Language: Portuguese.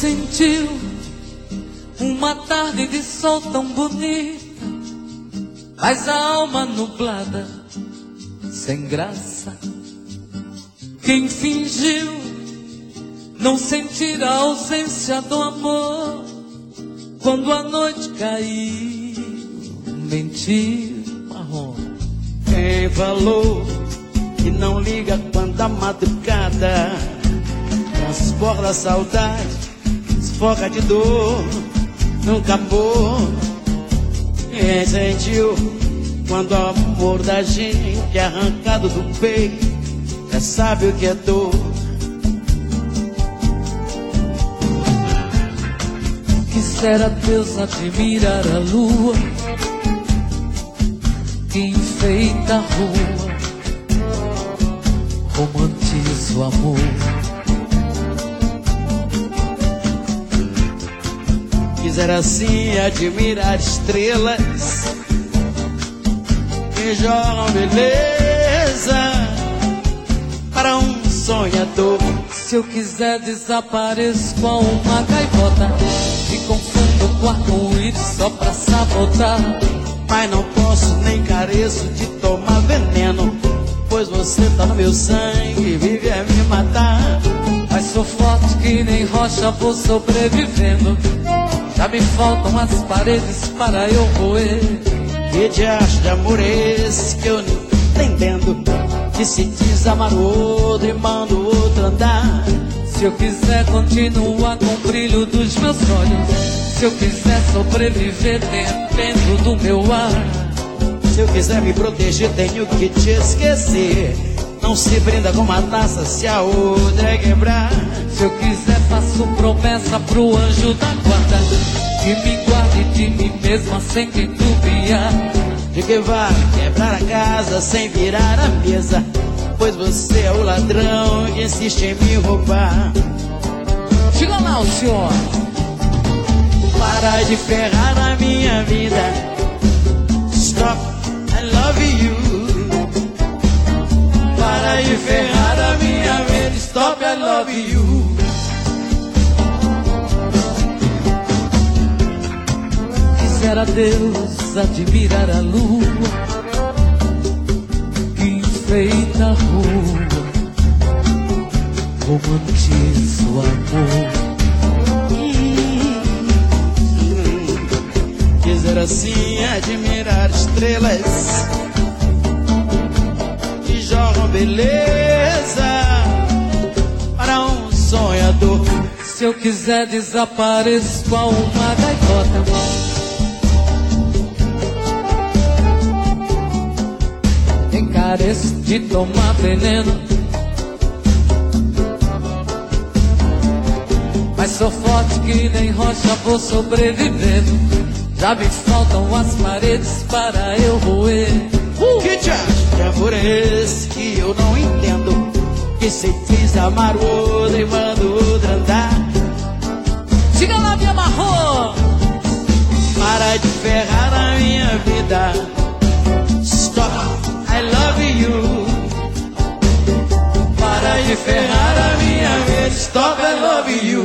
sentiu uma tarde de sol tão bonita, mas a alma nublada, sem graça. Quem fingiu não sentir a ausência do amor, quando a noite caiu, mentiu, marrom. Quem falou que não liga quando a madrugada transporta a saudade, desfoca de dor, nunca amor. Quem sentiu quando o amor da gente é arrancado do peito, já sabe o que é dor. Quisera Deus admirar a lua que enfeita a rua, romantiza o amor. Quisera assim admirar estrelas que jogam beleza para um sonhador. Se eu quiser desapareço com uma gaivota e confundo o arco-íris só pra sabotar. Mas não posso nem careço de tomar veneno, pois você tá no meu sangue e vive a me matar. Mas sou forte que nem rocha, vou sobrevivendo. Já me faltam as paredes para eu roer. Que diacho de amor é esse que eu não tô entendendo, que se diz amar o outro e manda o outro andar? Se eu quiser continuar com o brilho dos meus olhos, se eu quiser sobreviver dentro do meu ar, se eu quiser me proteger tenho que te esquecer. Não se brinda com uma taça se a outra é quebrar. Se eu quiser faço promessa pro anjo da guarda, que me guarde de mim mesma sem titubear, de que vai quebrar a casa sem virar a mesa, pois você é o ladrão que insiste em me roubar. Diga lá o senhor. Para de ferrar a minha vida. Stop, I love you. Para de ferrar a minha vida. Stop, I love you. Quisera Deus admirar a lua que enfeita a rua, romantiza o amor. Quisera assim admirar estrelas que jogam beleza para um sonhador. Se eu quiser desapareço com uma gaivota, encareço de tomar veneno, mas sou forte que nem rocha, vou sobrevivendo. Já me faltam as paredes para eu roer. Que diacho de amor é esse que eu não entendo, que se diz amar o outro e manda o outro andar? Diga lá, me amarrou. Para de ferrar a minha vida. Stop, I love you. Para de ferrar a minha vida. Stop, I love you.